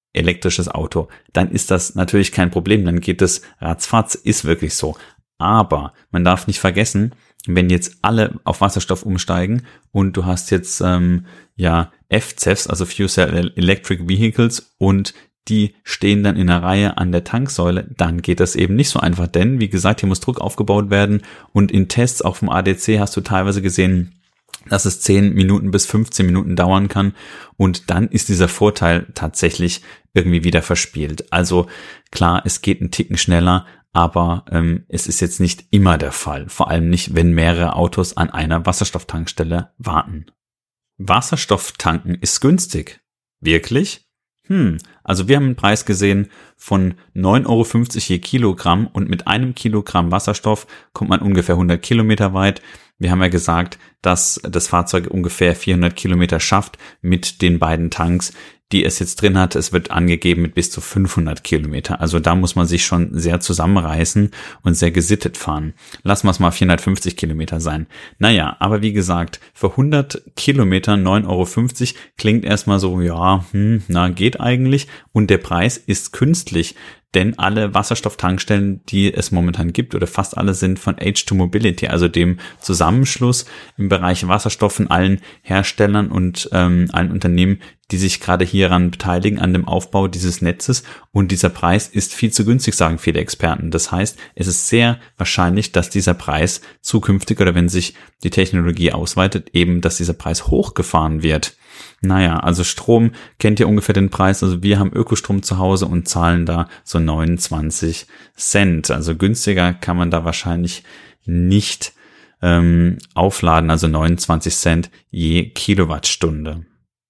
elektrisches Auto, dann ist das natürlich kein Problem, dann geht es ratzfatz, ist wirklich so. Aber man darf nicht vergessen, wenn jetzt alle auf Wasserstoff umsteigen und du hast jetzt ähm, ja F C E Vs, also Fuel Cell Electric Vehicles, und die stehen dann in einer Reihe an der Tanksäule, dann geht das eben nicht so einfach, denn wie gesagt, hier muss Druck aufgebaut werden und in Tests auch vom A D C hast du teilweise gesehen, dass es zehn Minuten bis fünfzehn Minuten dauern kann und dann ist dieser Vorteil tatsächlich irgendwie wieder verspielt. Also klar, es geht einen Ticken schneller, aber ähm, es ist jetzt nicht immer der Fall, vor allem nicht, wenn mehrere Autos an einer Wasserstofftankstelle warten. Wasserstofftanken ist günstig. Wirklich? Hm, also wir haben einen Preis gesehen von neun Euro fünfzig je Kilogramm und mit einem Kilogramm Wasserstoff kommt man ungefähr hundert Kilometer weit. Wir haben ja gesagt, dass das Fahrzeug ungefähr vierhundert Kilometer schafft mit den beiden Tanks, die es jetzt drin hat. Es wird angegeben mit bis zu fünfhundert Kilometer. Also da muss man sich schon sehr zusammenreißen und sehr gesittet fahren. Lassen wir es mal vierhundertfünfzig Kilometer sein. Naja, aber wie gesagt, für hundert Kilometer neun Euro fünfzig klingt erstmal so, ja, hm, na geht eigentlich. Und der Preis ist künstlich. Denn alle Wasserstofftankstellen, die es momentan gibt, oder fast alle, sind von H zwei Mobility, also dem Zusammenschluss im Bereich Wasserstoff von allen Herstellern und ähm, allen Unternehmen, die sich gerade hieran beteiligen, an dem Aufbau dieses Netzes. Und dieser Preis ist viel zu günstig, sagen viele Experten. Das heißt, es ist sehr wahrscheinlich, dass dieser Preis zukünftig, oder wenn sich die Technologie ausweitet, eben, dass dieser Preis hochgefahren wird. Naja, also Strom kennt ihr ungefähr den Preis. Also wir haben Ökostrom zu Hause und zahlen da so neunundzwanzig Cent. Also günstiger kann man da wahrscheinlich nicht ähm, aufladen. Also neunundzwanzig Cent je Kilowattstunde.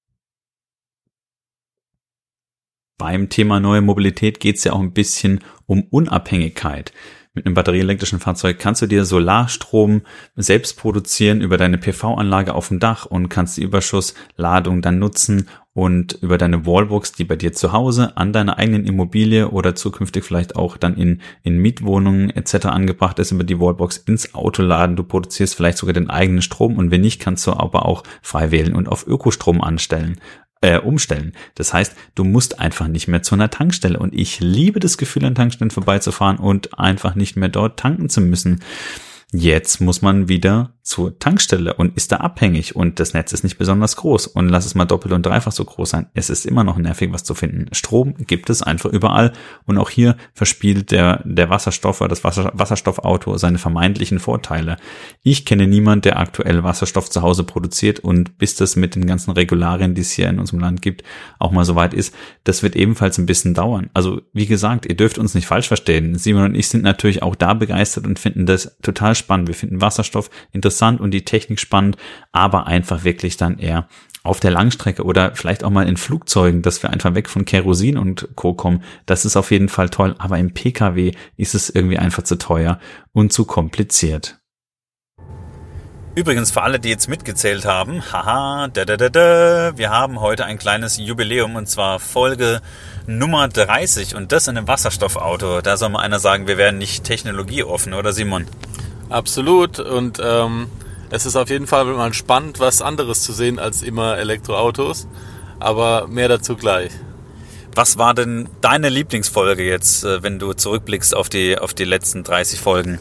Beim Thema neue Mobilität geht es ja auch ein bisschen um Unabhängigkeit. Mit einem batterieelektrischen Fahrzeug kannst du dir Solarstrom selbst produzieren über deine P V-Anlage auf dem Dach und kannst die Überschussladung dann nutzen und über deine Wallbox, die bei dir zu Hause an deiner eigenen Immobilie oder zukünftig vielleicht auch dann in, in Mietwohnungen et cetera angebracht ist, über die Wallbox ins Auto laden. Du produzierst vielleicht sogar den eigenen Strom und wenn nicht, kannst du aber auch frei wählen und auf Ökostrom anstellen. Äh, umstellen. Das heißt, du musst einfach nicht mehr zu einer Tankstelle und ich liebe das Gefühl, an Tankstellen vorbeizufahren und einfach nicht mehr dort tanken zu müssen. Jetzt muss man wieder zur Tankstelle und ist da abhängig und das Netz ist nicht besonders groß und lass es mal doppelt und dreifach so groß sein. Es ist immer noch nervig, was zu finden. Strom gibt es einfach überall und auch hier verspielt der der Wasserstoff oder das Wasser, Wasserstoffauto seine vermeintlichen Vorteile. Ich kenne niemanden, der aktuell Wasserstoff zu Hause produziert und bis das mit den ganzen Regularien, die es hier in unserem Land gibt, auch mal so weit ist, das wird ebenfalls ein bisschen dauern. Also wie gesagt, ihr dürft uns nicht falsch verstehen. Simon und ich sind natürlich auch da begeistert und finden das total spannend. Wir finden Wasserstoff interessant und die Technik spannend, aber einfach wirklich dann eher auf der Langstrecke oder vielleicht auch mal in Flugzeugen, dass wir einfach weg von Kerosin und Co. kommen. Das ist auf jeden Fall toll, aber im P K W ist es irgendwie einfach zu teuer und zu kompliziert. Übrigens für alle, die jetzt mitgezählt haben, haha, da, da, da, da, wir haben heute ein kleines Jubiläum und zwar Folge Nummer dreißig und das in einem Wasserstoffauto. Da soll mal einer sagen, wir wären nicht technologieoffen, oder Simon? Absolut und ähm, es ist auf jeden Fall mal spannend, was anderes zu sehen als immer Elektroautos, aber mehr dazu gleich. Was war denn deine Lieblingsfolge jetzt, wenn du zurückblickst auf die, auf die letzten dreißig Folgen?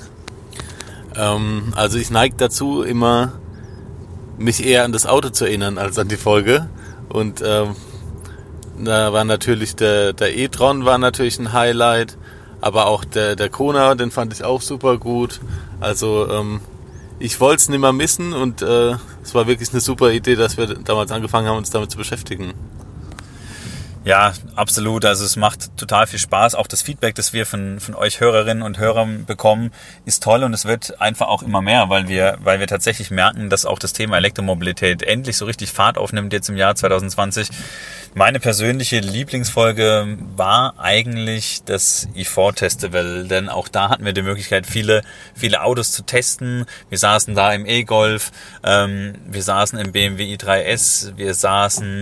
Ähm, also ich neige dazu, immer mich eher an das Auto zu erinnern als an die Folge und ähm, da war natürlich der, der e-tron war natürlich ein Highlight, aber auch der, der Kona, den fand ich auch super gut. Also ähm, ich wollte es nicht mehr missen und äh, es war wirklich eine super Idee, dass wir damals angefangen haben, uns damit zu beschäftigen. Ja, absolut. Also es macht total viel Spaß. Auch das Feedback, das wir von, von euch Hörerinnen und Hörern bekommen, ist toll und es wird einfach auch immer mehr, weil wir, weil wir tatsächlich merken, dass auch das Thema Elektromobilität endlich so richtig Fahrt aufnimmt jetzt im Jahr zwanzig zwanzig. Meine persönliche Lieblingsfolge war eigentlich das i vier Festival, denn auch da hatten wir die Möglichkeit, viele, viele Autos zu testen. Wir saßen da im E-Golf, ähm, wir saßen im B M W i drei S, wir saßen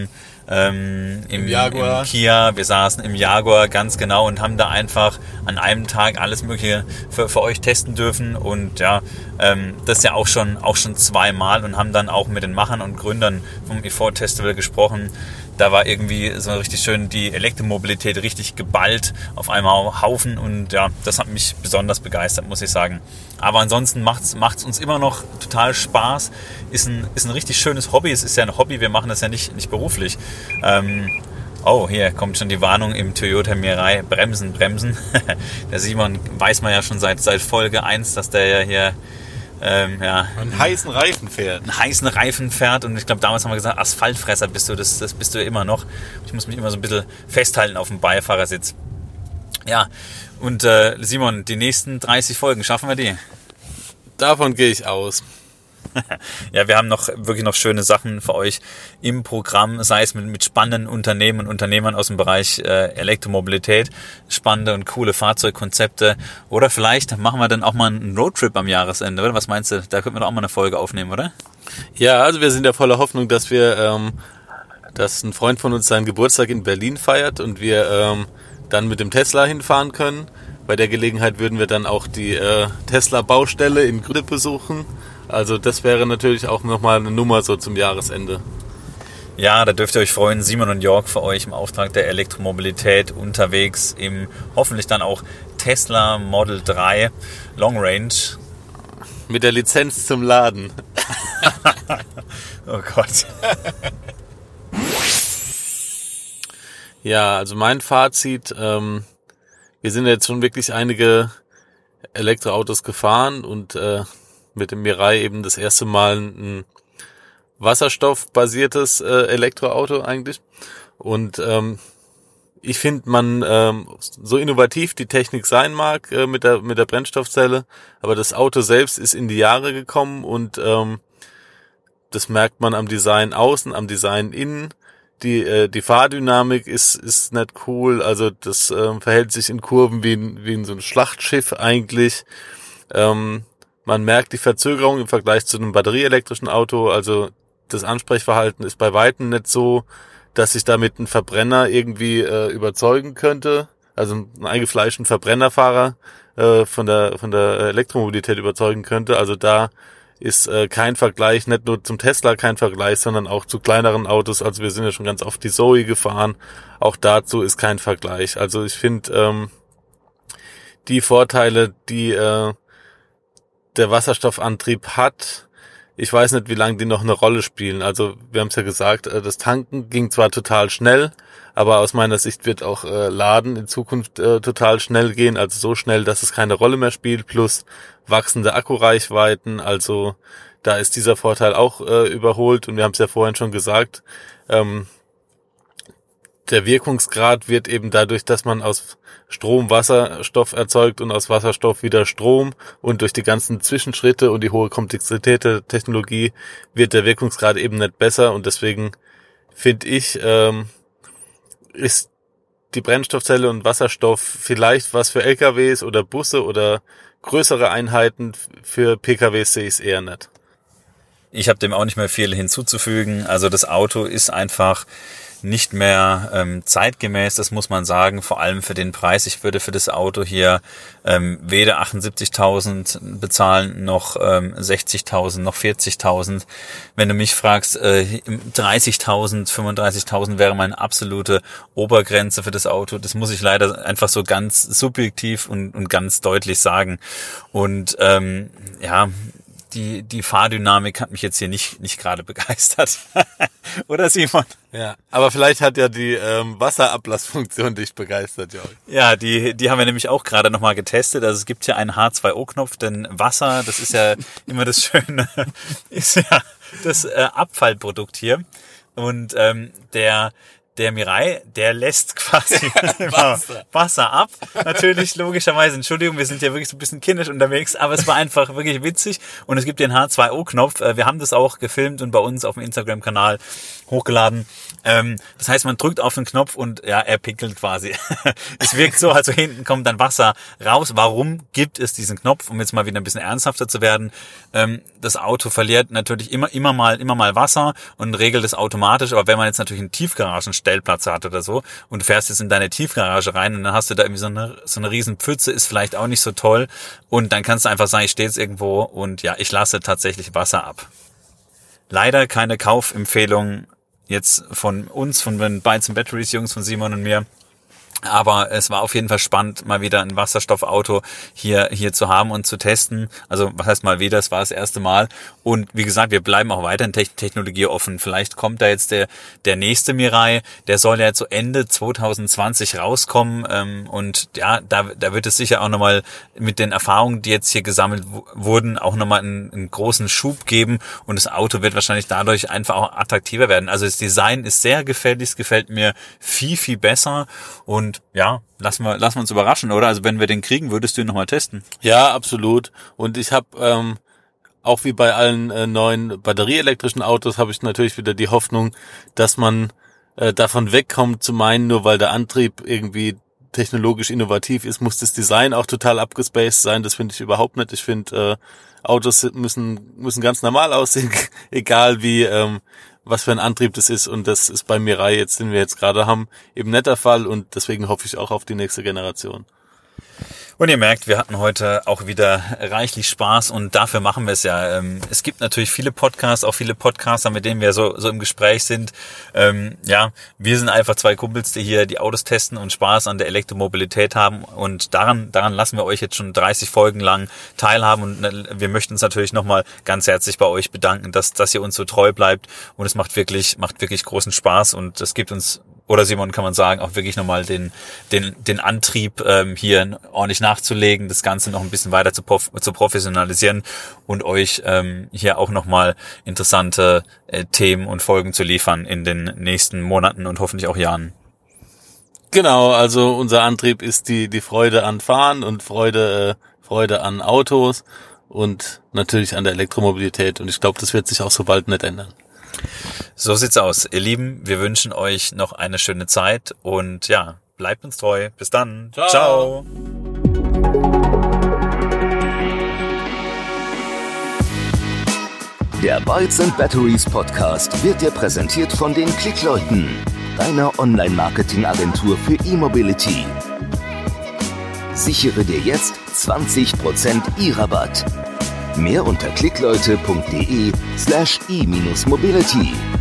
ähm, im, Im Jaguar. im Kia, wir saßen im Jaguar, ganz genau, und haben da einfach an einem Tag alles Mögliche für, für euch testen dürfen. Und ja, ähm, das ja auch schon, auch schon zweimal, und haben dann auch mit den Machern und Gründern vom e V Festival gesprochen. Da war irgendwie so richtig schön die Elektromobilität richtig geballt auf einmal Haufen, und ja, das hat mich besonders begeistert, muss ich sagen. Aber ansonsten macht's macht's uns immer noch total Spaß. Ist ein ist ein richtig schönes Hobby. Es ist ja ein Hobby. Wir machen das ja nicht nicht beruflich. Ähm, oh, hier kommt schon die Warnung im Toyota Mirai. Bremsen, bremsen. Der Simon weiß man ja schon seit seit Folge eins, dass der ja hier Ähm, ja, einen heißen Reifen fährt. Einen heißen Reifen fährt, und ich glaube, damals haben wir gesagt, Asphaltfresser bist du, das, das bist du immer noch. Ich muss mich immer so ein bisschen festhalten auf dem Beifahrersitz. Ja, und äh, Simon, die nächsten dreißig Folgen, schaffen wir die? Davon gehe ich aus. Ja, wir haben noch wirklich noch schöne Sachen für euch im Programm, sei es mit, mit spannenden Unternehmen und Unternehmern aus dem Bereich äh, Elektromobilität, spannende und coole Fahrzeugkonzepte, oder vielleicht machen wir dann auch mal einen Roadtrip am Jahresende, oder? Was meinst du? Da könnten wir doch auch mal eine Folge aufnehmen, oder? Ja, also wir sind ja voller Hoffnung, dass wir, ähm, dass ein Freund von uns seinen Geburtstag in Berlin feiert und wir ähm, dann mit dem Tesla hinfahren können. Bei der Gelegenheit würden wir dann auch die äh, Tesla-Baustelle in Grüde besuchen. Also das wäre natürlich auch nochmal eine Nummer so zum Jahresende. Ja, da dürft ihr euch freuen. Simon und Jörg für euch im Auftrag der Elektromobilität unterwegs im hoffentlich dann auch Tesla Model drei Long Range. Mit der Lizenz zum Laden. Oh Gott. Ja, also mein Fazit, ähm, wir sind jetzt schon wirklich einige Elektroautos gefahren und äh, mit dem Mirai eben das erste Mal ein wasserstoffbasiertes äh, Elektroauto eigentlich. Und ähm, ich finde, man ähm, so innovativ die Technik sein mag äh, mit der mit der Brennstoffzelle, aber das Auto selbst ist in die Jahre gekommen, und ähm, das merkt man am Design außen, am Design innen. Die äh, die Fahrdynamik ist ist nicht cool, also das äh, verhält sich in Kurven wie in, wie in so ein Schlachtschiff eigentlich. Ähm, Man merkt die Verzögerung im Vergleich zu einem batterieelektrischen Auto. Also das Ansprechverhalten ist bei Weitem nicht so, dass ich damit einen Verbrenner irgendwie äh, überzeugen könnte. Also einen eingefleischten Verbrennerfahrer äh, von der von der Elektromobilität überzeugen könnte. Also da ist äh, kein Vergleich, nicht nur zum Tesla kein Vergleich, sondern auch zu kleineren Autos. Also wir sind ja schon ganz oft die Zoe gefahren. Auch dazu ist kein Vergleich. Also ich finde ähm, die Vorteile, die äh, der Wasserstoffantrieb hat, ich weiß nicht, wie lange die noch eine Rolle spielen. Also wir haben es ja gesagt, das Tanken ging zwar total schnell, aber aus meiner Sicht wird auch äh, Laden in Zukunft äh, total schnell gehen, also so schnell, dass es keine Rolle mehr spielt, plus wachsende Akkureichweiten. Also da ist dieser Vorteil auch äh, überholt, und wir haben es ja vorhin schon gesagt, ähm, der Wirkungsgrad wird eben dadurch, dass man aus Strom Wasserstoff erzeugt und aus Wasserstoff wieder Strom, und durch die ganzen Zwischenschritte und die hohe Komplexität der Technologie wird der Wirkungsgrad eben nicht besser, und deswegen finde ich, ähm, ist die Brennstoffzelle und Wasserstoff vielleicht was für L K Ws oder Busse oder größere Einheiten. Für P K Ws sehe ich es eher nicht. Ich habe dem auch nicht mehr viel hinzuzufügen. Also das Auto ist einfach nicht mehr ähm, zeitgemäß, das muss man sagen, vor allem für den Preis. Ich würde für das Auto hier ähm, weder achtundsiebzigtausend bezahlen, noch ähm, sechzigtausend, noch vierzigtausend. Wenn du mich fragst, äh, dreißigtausend, fünfunddreißigtausend wäre meine absolute Obergrenze für das Auto. Das muss ich leider einfach so ganz subjektiv und, und ganz deutlich sagen. Und ähm, ja, Die, die Fahrdynamik hat mich jetzt hier nicht, nicht gerade begeistert. Oder Simon? Ja, aber vielleicht hat ja die ähm, Wasserablassfunktion dich begeistert, Jörg. Ja, die, die haben wir nämlich auch gerade nochmal getestet. Also es gibt hier einen H zwei O-Knopf, denn Wasser, das ist ja immer das Schöne, ist ja das äh, Abfallprodukt hier. Und ähm, der der Mirai, der lässt quasi Wasser. Wasser ab. Natürlich, logischerweise, Entschuldigung, wir sind ja wirklich so ein bisschen kindisch unterwegs, aber es war einfach wirklich witzig und es gibt den H zwei O-Knopf. Wir haben das auch gefilmt und bei uns auf dem Instagram-Kanal hochgeladen. Das heißt, man drückt auf den Knopf und ja, er pinkelt quasi. Es wirkt so, also hinten kommt dann Wasser raus. Warum gibt es diesen Knopf? Um jetzt mal wieder ein bisschen ernsthafter zu werden. Das Auto verliert natürlich immer, immer mal, immer mal Wasser und regelt es automatisch. Aber wenn man jetzt natürlich einen Tiefgaragenstellplatz hat oder so und du fährst jetzt in deine Tiefgarage rein und dann hast du da irgendwie so eine, so eine riesen Pfütze, ist vielleicht auch nicht so toll. Und dann kannst du einfach sagen, ich stehe jetzt irgendwo und ja, ich lasse tatsächlich Wasser ab. Leider keine Kaufempfehlung jetzt von uns, von den Bytes and Batteries Jungs, von Simon und mir. Aber es war auf jeden Fall spannend, mal wieder ein Wasserstoffauto hier hier zu haben und zu testen. Also was heißt mal wieder, es war das erste Mal. Und wie gesagt, wir bleiben auch weiterhin Technologie offen. Vielleicht kommt da jetzt der der nächste Mirai, der soll ja zu Ende zwanzig zwanzig rauskommen. Ähm, und ja, da da wird es sicher auch nochmal mit den Erfahrungen, die jetzt hier gesammelt w- wurden, auch nochmal einen, einen großen Schub geben. Und das Auto wird wahrscheinlich dadurch einfach auch attraktiver werden. Also das Design ist sehr gefällig, es gefällt mir viel, viel besser. Und ja, lassen wir, lassen wir uns überraschen, oder? Also wenn wir den kriegen, würdest du ihn nochmal testen? Ja, absolut. Und ich habe ähm, auch wie bei allen äh, neuen batterieelektrischen Autos habe ich natürlich wieder die Hoffnung, dass man äh, davon wegkommt zu meinen, nur weil der Antrieb irgendwie technologisch innovativ ist, muss das Design auch total abgespaced sein. Das finde ich überhaupt nicht. Ich finde, äh, Autos müssen müssen ganz normal aussehen, egal wie ähm, was für ein Antrieb das ist, und das ist bei Mirai jetzt, den wir jetzt gerade haben, eben nicht der Fall, und deswegen hoffe ich auch auf die nächste Generation. Und ihr merkt, wir hatten heute auch wieder reichlich Spaß und dafür machen wir es ja. Es gibt natürlich viele Podcasts, auch viele Podcaster, mit denen wir so so im Gespräch sind. Ähm, ja, wir sind einfach zwei Kumpels, die hier die Autos testen und Spaß an der Elektromobilität haben, und daran daran lassen wir euch jetzt schon dreißig Folgen lang teilhaben, und wir möchten uns natürlich nochmal ganz herzlich bei euch bedanken, dass dass ihr uns so treu bleibt, und es macht wirklich macht wirklich großen Spaß, und es gibt uns, oder Simon, kann man sagen, auch wirklich nochmal den den den Antrieb, ähm, hier ordentlich nachzulegen, das Ganze noch ein bisschen weiter zu, prof- zu professionalisieren und euch ähm, hier auch nochmal interessante äh, Themen und Folgen zu liefern in den nächsten Monaten und hoffentlich auch Jahren. Genau, also unser Antrieb ist die die Freude an Fahren und Freude äh, Freude an Autos und natürlich an der Elektromobilität, und ich glaube, das wird sich auch so bald nicht ändern. So sieht's aus. Ihr Lieben, wir wünschen euch noch eine schöne Zeit und ja, bleibt uns treu. Bis dann. Ciao. Ciao. Der Bytes and Batteries Podcast wird dir präsentiert von den Klickleuten, deiner Online-Marketing-Agentur für E-Mobility. Sichere dir jetzt zwanzig Prozent E-Rabatt. Mehr unter klickleute punkt de slash e-mobility.